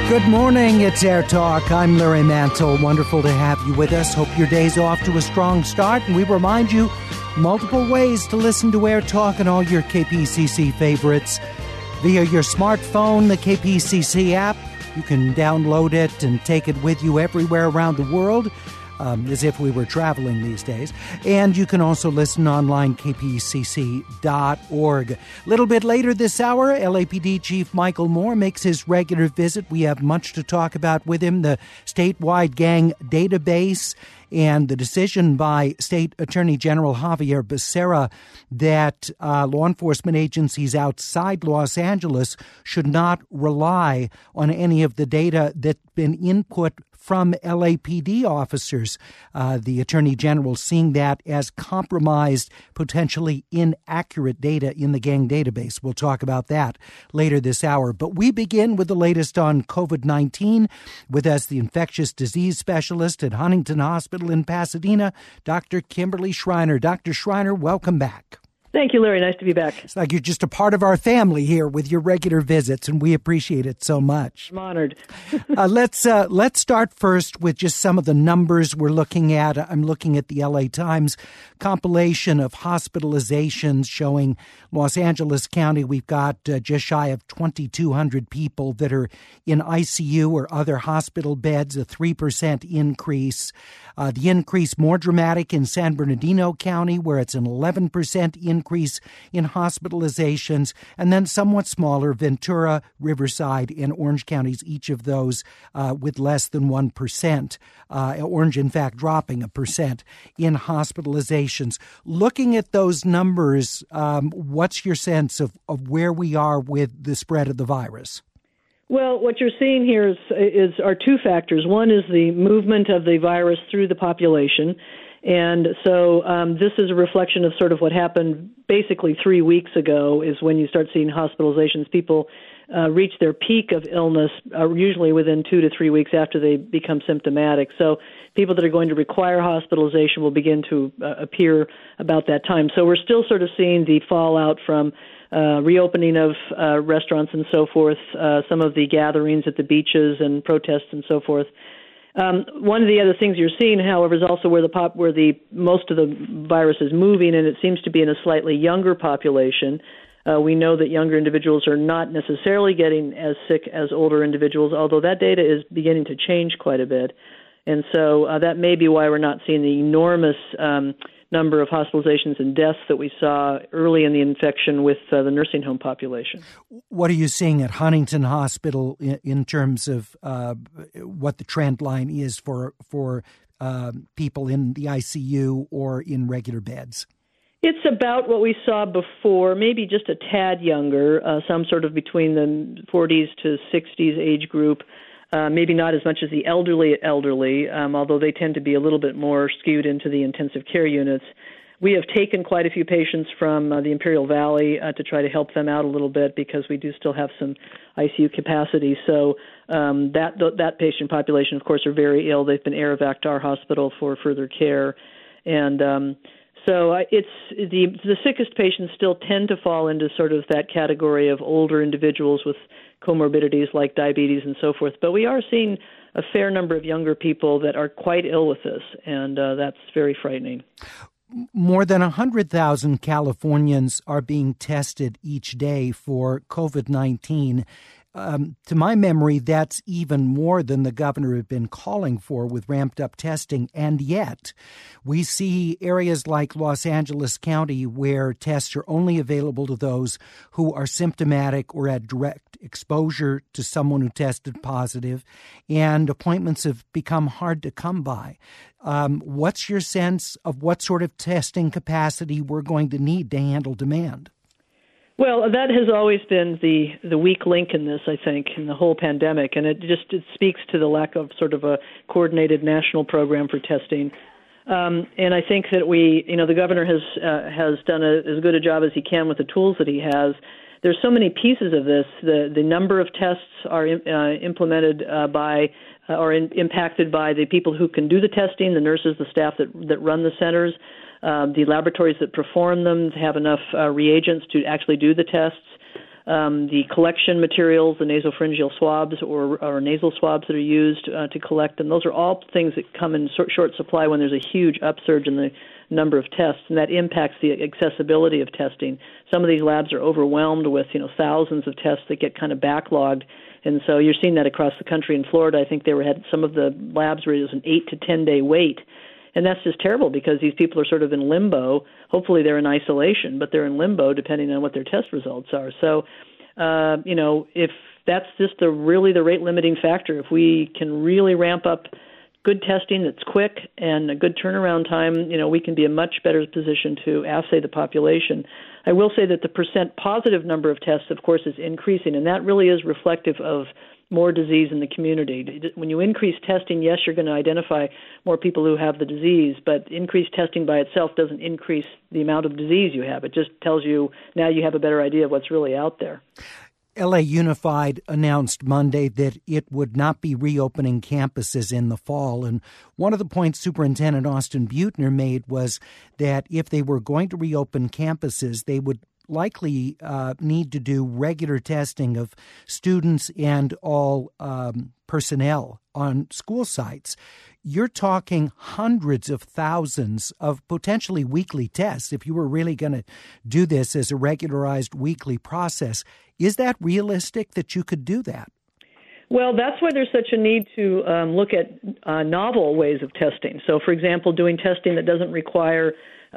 Good morning, it's Air Talk. I'm Larry Mantle. Wonderful to have you with us. Hope your day's off to a strong start. And we remind you multiple ways to listen to Air Talk and all your KPCC favorites. Via your smartphone, the KPCC app. You can download it and take it with you everywhere around the world, as if we were traveling these days. And you can also listen online, kpcc.org. A little bit later this hour, LAPD Chief Michael Moore makes his regular visit. We have much to talk about with him, the statewide gang database and the decision by State Attorney General Javier Becerra that law enforcement agencies outside Los Angeles should not rely on any of the data that's been input from LAPD officers. The Attorney General seeing that as compromised, potentially inaccurate data in the gang database. We'll talk about that later this hour. But we begin with the latest on COVID-19. With us, the infectious disease specialist at Huntington Hospital in Pasadena, Dr. Kimberly Schreiner. Dr. Schreiner, welcome back. Thank you, Larry. Nice to be back. It's like you're just a part of our family here with your regular visits, and we appreciate it so much. I'm honored. Let's start first with just some of the numbers we're looking at. I'm looking at the LA Times compilation of hospitalizations showing Los Angeles County. We've got just shy of 2,200 people that are in ICU or other hospital beds, a 3% increase. The increase more dramatic in San Bernardino County, where it's an 11% increase in hospitalizations, and then somewhat smaller, Ventura, Riverside, and Orange counties, each of those with less than 1%. Orange, in fact, dropping 1% in hospitalizations. Looking at those numbers, what's your sense of where we are with the spread of the virus? Well, what you're seeing here are two factors. One is the movement of the virus through the population. And so this is a reflection of sort of what happened basically 3 weeks ago is when you start seeing hospitalizations. People reach their peak of illness usually within 2 to 3 weeks after they become symptomatic. So people that are going to require hospitalization will begin to appear about that time. So we're still sort of seeing the fallout from reopening of restaurants and so forth, some of the gatherings at the beaches and protests and so forth. One of the other things you're seeing, however, is also where most of the virus is moving, and it seems to be in a slightly younger population. We know that younger individuals are not necessarily getting as sick as older individuals, although that data is beginning to change quite a bit. And so that may be why we're not seeing the enormous number of hospitalizations and deaths that we saw early in the infection with the nursing home population. What are you seeing at Huntington Hospital in terms of what the trend line is for people in the ICU or in regular beds? It's about what we saw before, maybe just a tad younger, some sort of between the 40s to 60s age group. Maybe not as much as the elderly, although they tend to be a little bit more skewed into the intensive care units. We have taken quite a few patients from the Imperial Valley to try to help them out a little bit because we do still have some ICU capacity. So that patient population, of course, are very ill. They've been air evac'd to our hospital for further care. And so it's the sickest patients still tend to fall into sort of that category of older individuals with comorbidities like diabetes and so forth. But we are seeing a fair number of younger people that are quite ill with this, and that's very frightening. More than 100,000 Californians are being tested each day for COVID-19. To my memory, that's even more than the governor had been calling for with ramped up testing. And yet we see areas like Los Angeles County where tests are only available to those who are symptomatic or had direct exposure to someone who tested positive, and appointments have become hard to come by. What's your sense of what sort of testing capacity we're going to need to handle demand? Well, that has always been the weak link in this, I think, in the whole pandemic, and it speaks to the lack of sort of a coordinated national program for testing. And I think that the governor has done as good a job as he can with the tools that he has. There's so many pieces of this. The number of tests are implemented impacted by the people who can do the testing, the nurses, the staff that run the centers. The laboratories that perform them have enough reagents to actually do the tests. the collection materials, the nasopharyngeal swabs or nasal swabs that are used to collect them. Those are all things that come in short supply when there's a huge upsurge in the number of tests, and that impacts the accessibility of testing. Some of these labs are overwhelmed with thousands of tests that get kind of backlogged, and so you're seeing that across the country. In Florida, I think had some of the labs where it was an 8 to 10 day wait. And that's just terrible because these people are sort of in limbo. Hopefully they're in isolation, but they're in limbo depending on what their test results are. So, if that's just the rate-limiting factor, if we can really ramp up good testing that's quick and a good turnaround time, we can be in a much better position to assay the population. I will say that the percent positive number of tests, of course, is increasing, and that really is reflective of more disease in the community. When you increase testing, yes, you're going to identify more people who have the disease, but increased testing by itself doesn't increase the amount of disease you have. It just tells you now you have a better idea of what's really out there. LA Unified announced Monday that it would not be reopening campuses in the fall. And one of the points Superintendent Austin Beutner made was that if they were going to reopen campuses, they would likely need to do regular testing of students and all personnel on school sites. You're talking hundreds of thousands of potentially weekly tests if you were really going to do this as a regularized weekly process. Is that realistic that you could do that? Well, that's why there's such a need to look at novel ways of testing. So, for example, doing testing that doesn't require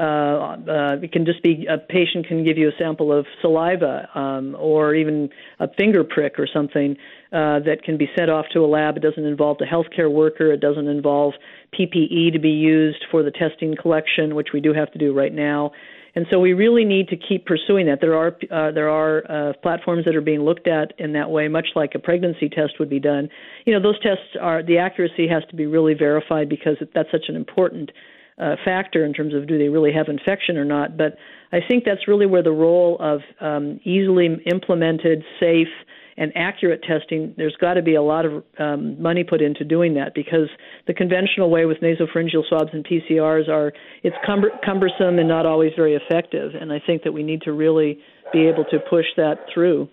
it can just be a patient can give you a sample of saliva or even a finger prick or something that can be sent off to a lab. It doesn't involve the healthcare worker. It doesn't involve PPE to be used for the testing collection, which we do have to do right now. And so we really need to keep pursuing that. There are platforms that are being looked at in that way, much like a pregnancy test would be done. Those tests the accuracy has to be really verified because that's such an important factor in terms of do they really have infection or not. But I think that's really where the role of easily implemented, safe, and accurate testing, there's got to be a lot of money put into doing that because the conventional way with nasopharyngeal swabs and PCRs it's cumbersome and not always very effective. And I think that we need to really be able to push that through.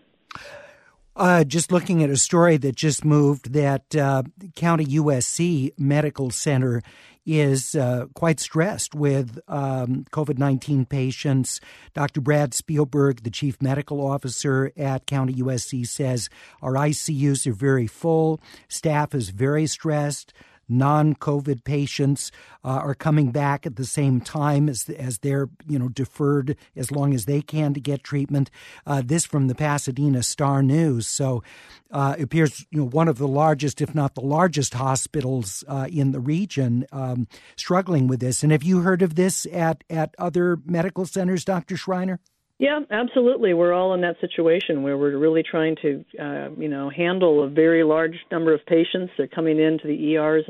Just looking at a story that just moved, that County USC Medical Center is quite stressed with COVID-19 patients. Dr. Brad Spielberg, the chief medical officer at County USC, says our ICUs are very full. Staff is very stressed. Non-COVID patients are coming back at the same time as they're deferred as long as they can to get treatment. This from the Pasadena Star News. So it appears one of the largest, if not the largest, hospitals in the region struggling with this. And have you heard of this at other medical centers, Dr. Schreiner? Yeah, absolutely. We're all in that situation where we're really trying to, handle a very large number of patients. They're coming into the ERs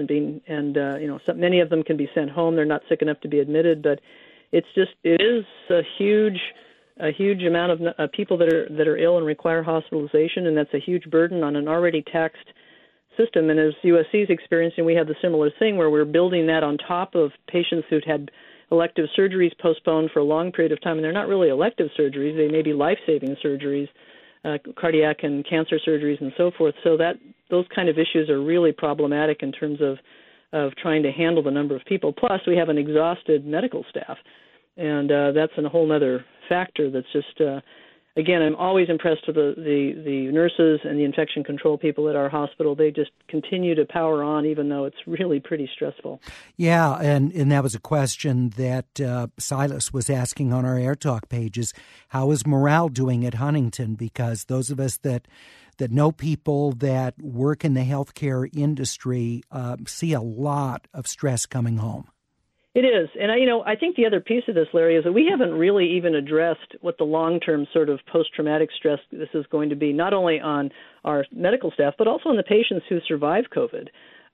many of them can be sent home. They're not sick enough to be admitted, but it is a huge amount of people that are ill and require hospitalization, and that's a huge burden on an already taxed system. And as USC is experiencing, we have the similar thing where we're building that on top of patients who've had elective surgeries postponed for a long period of time, and they're not really elective surgeries. They may be life-saving surgeries, cardiac and cancer surgeries and so forth. So those kind of issues are really problematic in terms of trying to handle the number of people. Plus, we have an exhausted medical staff, and that's a whole other factor that's just again, I'm always impressed with the nurses and the infection control people at our hospital. They just continue to power on, even though it's really pretty stressful. Yeah, and that was a question that Silas was asking on our Air Talk pages. How is morale doing at Huntington? Because those of us that know people that work in the healthcare industry see a lot of stress coming home. It is. And, I think the other piece of this, Larry, is that we haven't really even addressed what the long-term sort of post-traumatic stress this is going to be, not only on our medical staff, but also on the patients who survive COVID.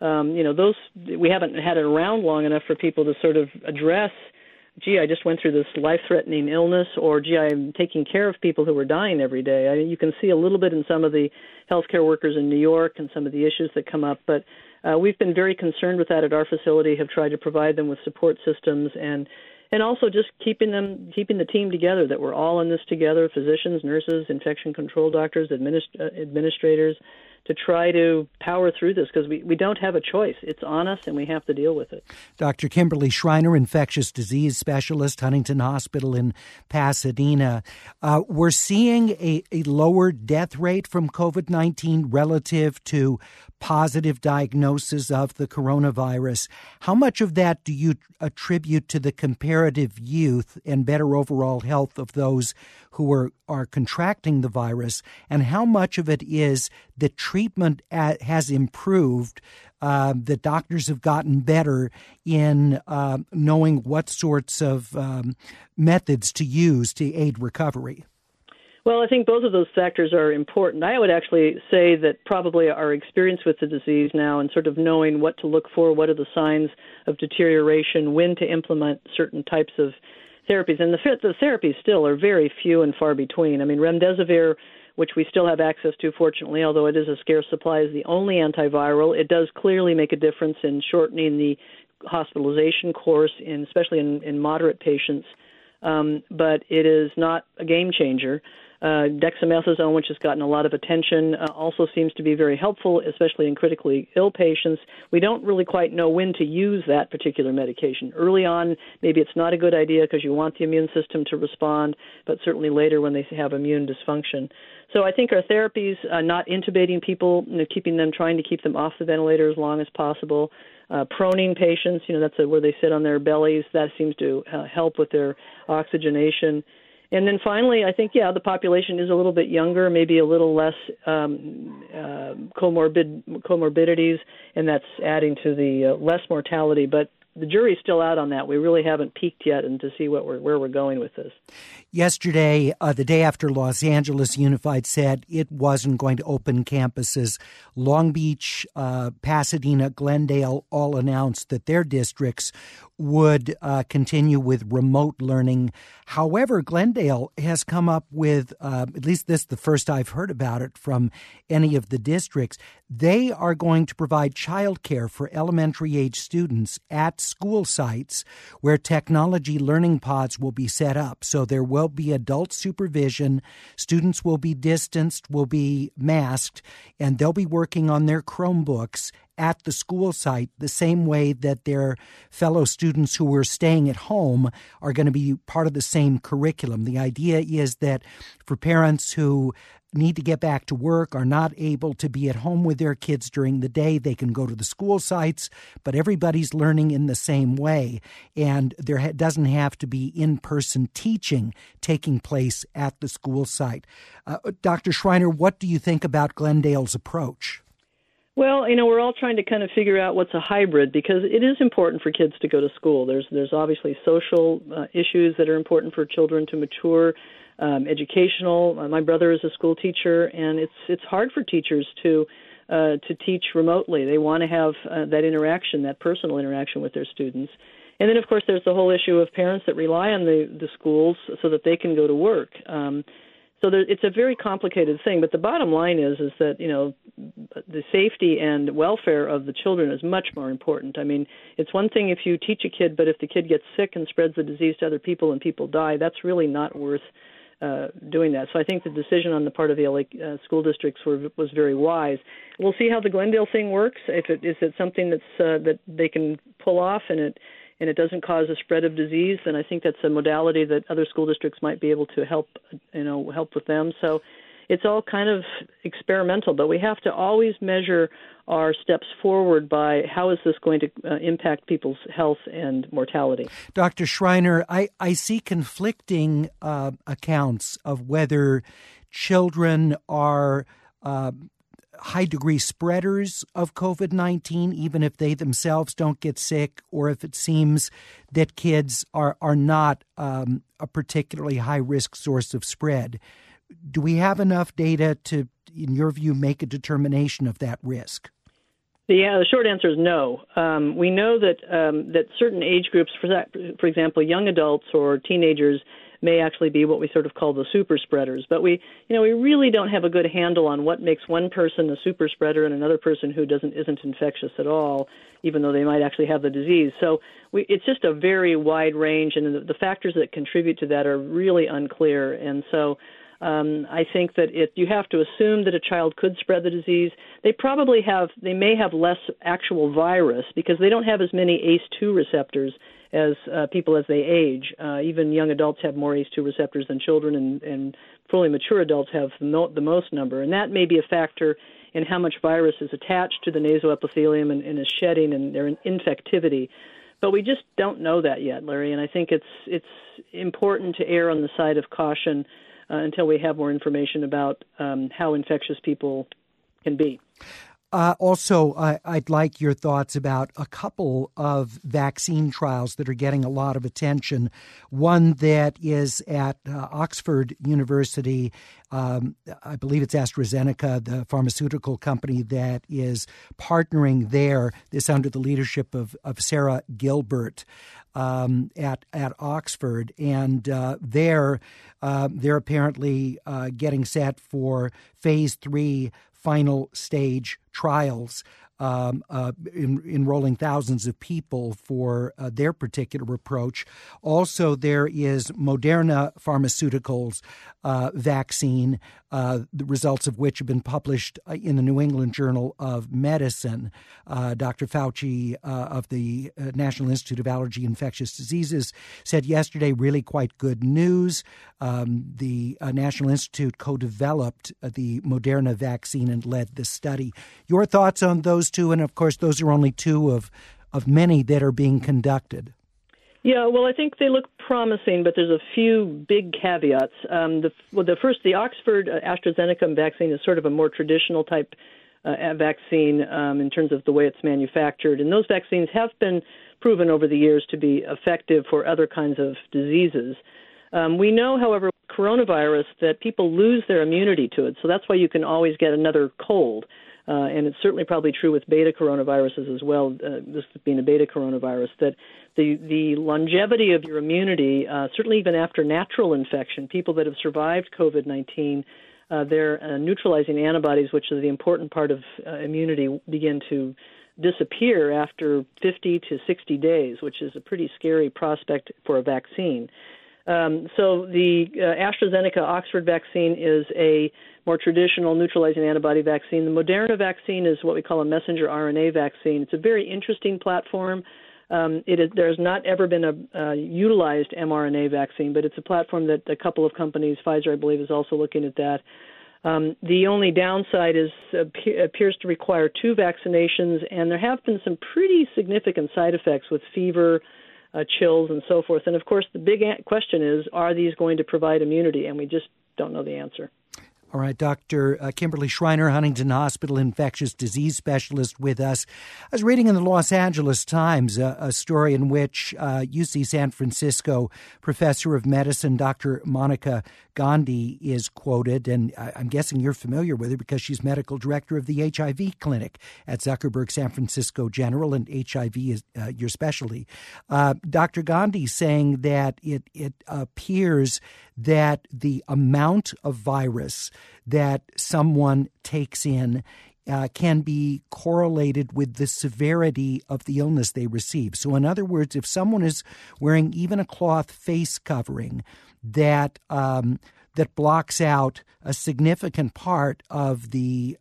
We haven't had it around long enough for people to sort of address, gee, I just went through this life-threatening illness, or gee, I'm taking care of people who are dying every day. You can see a little bit in some of the healthcare workers in New York and some of the issues that come up, but we've been very concerned with that at our facility, have tried to provide them with support systems and and also just keeping the team together, that we're all in this together, physicians, nurses, infection control doctors, administrators, to try to power through this, because we don't have a choice. It's on us, and we have to deal with it. Dr. Kimberly Schreiner, infectious disease specialist, Huntington Hospital in Pasadena. We're seeing a lower death rate from COVID-19 relative to positive diagnosis of the coronavirus. How much of that do you attribute to the comparative youth and better overall health of those who are contracting the virus, and how much of it is that treatment has improved, that doctors have gotten better in knowing what sorts of methods to use to aid recovery? Well, I think both of those factors are important. I would actually say that probably our experience with the disease now and sort of knowing what to look for, what are the signs of deterioration, when to implement certain types of therapies. And the therapies still are very few and far between. I mean, remdesivir, which we still have access to, fortunately, although it is a scarce supply, is the only antiviral. It does clearly make a difference in shortening the hospitalization course, especially in moderate patients. But it is not a game changer. Dexamethasone, which has gotten a lot of attention, also seems to be very helpful, especially in critically ill patients. We don't really quite know when to use that particular medication. Early on, maybe it's not a good idea because you want the immune system to respond, but certainly later when they have immune dysfunction. So I think our therapies, not intubating people, trying to keep them off the ventilator as long as possible, proning patients, that's where they sit on their bellies, that seems to help with their oxygenation. And then finally, I think, the population is a little bit younger, maybe a little less comorbidities, and that's adding to the less mortality. But the jury's still out on that. We really haven't peaked yet and to see where we're going with this. Yesterday, the day after Los Angeles Unified said it wasn't going to open campuses, Long Beach, Pasadena, Glendale all announced that their districts would continue with remote learning. However, Glendale has come up with, at least this is the first I've heard about it from any of the districts, they are going to provide childcare for elementary age students at school sites where technology learning pods will be set up. So there will be adult supervision, students will be distanced, will be masked, and they'll be working on their Chromebooks at the school site the same way that their fellow students who are staying at home are going to be part of the same curriculum. The idea is that for parents who need to get back to work, are not able to be at home with their kids during the day, they can go to the school sites, but everybody's learning in the same way. And there doesn't have to be in-person teaching taking place at the school site. Dr. Schreiner, what do you think about Glendale's approach? Well, we're all trying to kind of figure out what's a hybrid, because it is important for kids to go to school. There's obviously social issues that are important for children to mature, educational. My brother is a school teacher, and it's hard for teachers to teach remotely. They want to have that interaction, that personal interaction with their students. And then, of course, there's the whole issue of parents that rely on the schools so that they can go to work. So it's a very complicated thing, but the bottom line is that, the safety and welfare of the children is much more important. I mean, it's one thing if you teach a kid, but if the kid gets sick and spreads the disease to other people and people die, that's really not worth doing that. So I think the decision on the part of the LA school districts was very wise. We'll see how the Glendale thing works. Is it something that they can pull off and it doesn't cause a spread of disease, then I think that's a modality that other school districts might be able to help with them. So it's all kind of experimental, but we have to always measure our steps forward by how is this going to impact people's health and mortality. Dr. Schreiner, I see conflicting accounts of whether children are high-degree spreaders of COVID-19, even if they themselves don't get sick, or if it seems that kids are not a particularly high-risk source of spread. Do we have enough data to, in your view, make a determination of that risk? The short answer is no. We know that certain age groups, for example, young adults or teenagers, may actually be what we sort of call the super spreaders. But we really don't have a good handle on what makes one person a super spreader and another person who isn't infectious at all, even though they might actually have the disease. So it's just a very wide range, and the factors that contribute to that are really unclear. And so I think that you have to assume that a child could spread the disease. They may have less actual virus because they don't have as many ACE2 receptors as people as they age. Even young adults have more ACE2 receptors than children, and fully mature adults have the most number. And that may be a factor in how much virus is attached to the nasoepithelium and is shedding and their infectivity. But we just don't know that yet, Larry, and I think it's important to err on the side of caution until we have more information about how infectious people can be. Also, I'd like your thoughts about a couple of vaccine trials that are getting a lot of attention. One that is at Oxford University. I believe it's AstraZeneca, the pharmaceutical company that is partnering there, this under the leadership of Sarah Gilbert at Oxford. And they're apparently getting set for phase 3 final stage trials, enrolling thousands of people for their particular approach. Also, there is Moderna Pharmaceuticals vaccine, the results of which have been published in the New England Journal of Medicine. Dr. Fauci of the National Institute of Allergy and Infectious Diseases said yesterday really quite good news. The National Institute co-developed the Moderna vaccine and led the study. Your thoughts on those two? And, of course, those are only two of many that are being conducted. Yeah, well, I think they look promising, but there's a few big caveats. The Oxford AstraZeneca vaccine is sort of a more traditional type vaccine in terms of the way it's manufactured, and those vaccines have been proven over the years to be effective for other kinds of diseases. We know, however, with coronavirus that people lose their immunity to it, so that's why you can always get another cold. And it's certainly probably true with beta coronaviruses as well, this being a beta coronavirus, that the longevity of your immunity, certainly even after natural infection, people that have survived COVID-19, their neutralizing antibodies, which is the important part of immunity, begin to disappear after 50 to 60 days, which is a pretty scary prospect for a vaccine. So the AstraZeneca Oxford vaccine is a more traditional neutralizing antibody vaccine. The Moderna vaccine is what we call a messenger RNA vaccine. It's a very interesting platform. There's not ever been a utilized mRNA vaccine, but it's a platform that a couple of companies, Pfizer, I believe, is also looking at that. The only downside is appears to require 2 vaccinations, and there have been some pretty significant side effects with fever, chills, and so forth. And, of course, the big question is, are these going to provide immunity? And we just don't know the answer. All right, Dr. Kimberly Schreiner, Huntington Hospital infectious disease specialist with us. I was reading in the Los Angeles Times a story in which UC San Francisco professor of medicine, Dr. Monica Gandhi, is quoted, and I'm guessing you're familiar with her because she's medical director of the HIV clinic at Zuckerberg San Francisco General, and HIV is your specialty. Dr. Gandhi saying that it appears that the amount of virus that someone takes in can be correlated with the severity of the illness they receive. So in other words, if someone is wearing even a cloth face covering that blocks out a significant part of the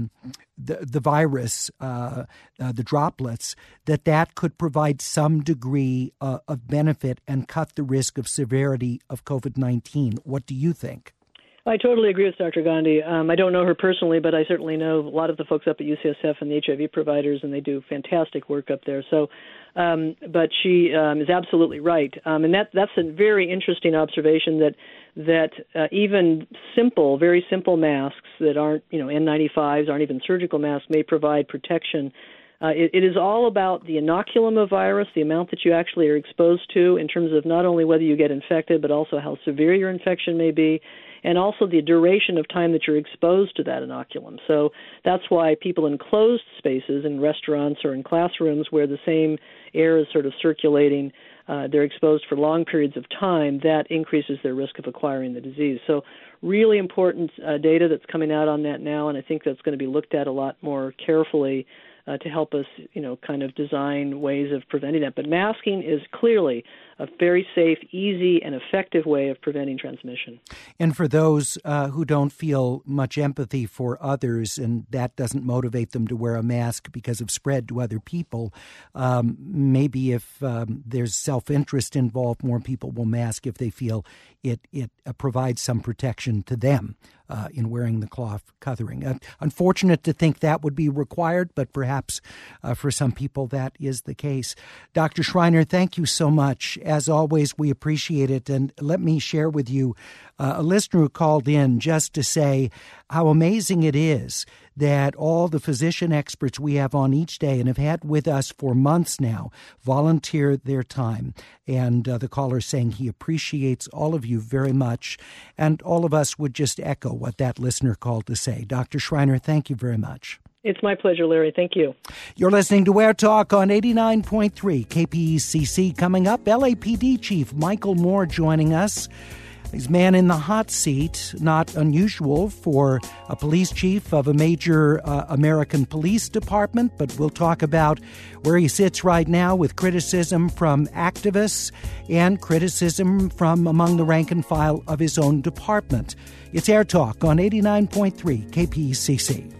virus, the droplets, that could provide some degree of benefit and cut the risk of severity of COVID-19. What do you think? I totally agree with Dr. Gandhi. I don't know her personally, but I certainly know a lot of the folks up at UCSF and the HIV providers, and they do fantastic work up there. So, but she is absolutely right, and that's a very interesting observation that even very simple masks that aren't, N95s, aren't even surgical masks, may provide protection. It is all about the inoculum of virus, the amount that you actually are exposed to in terms of not only whether you get infected, but also how severe your infection may be, and also the duration of time that you're exposed to that inoculum. So that's why people in closed spaces, in restaurants or in classrooms where the same air is sort of circulating, they're exposed for long periods of time, that increases their risk of acquiring the disease. So really important data that's coming out on that now, and I think that's going to be looked at a lot more carefully to help us, kind of design ways of preventing that. But masking is clearly a very safe, easy, and effective way of preventing transmission. And for those who don't feel much empathy for others and that doesn't motivate them to wear a mask because of spread to other people, maybe if there's self-interest involved, more people will mask if they feel it provides some protection to them in wearing the cloth covering. Unfortunate to think that would be required, but perhaps for some people that is the case. Dr. Schreiner, thank you so much. As always, we appreciate it. And let me share with you a listener who called in just to say how amazing it is that all the physician experts we have on each day and have had with us for months now volunteer their time. And the caller saying he appreciates all of you very much. And all of us would just echo what that listener called to say. Dr. Schreiner, thank you very much. It's my pleasure, Larry. Thank you. You're listening to Air Talk on 89.3 KPECC. Coming up, LAPD Chief Michael Moore joining us. He's man in the hot seat, not unusual for a police chief of a major American police department, but we'll talk about where he sits right now with criticism from activists and criticism from among the rank and file of his own department. It's Air Talk on 89.3 KPECC.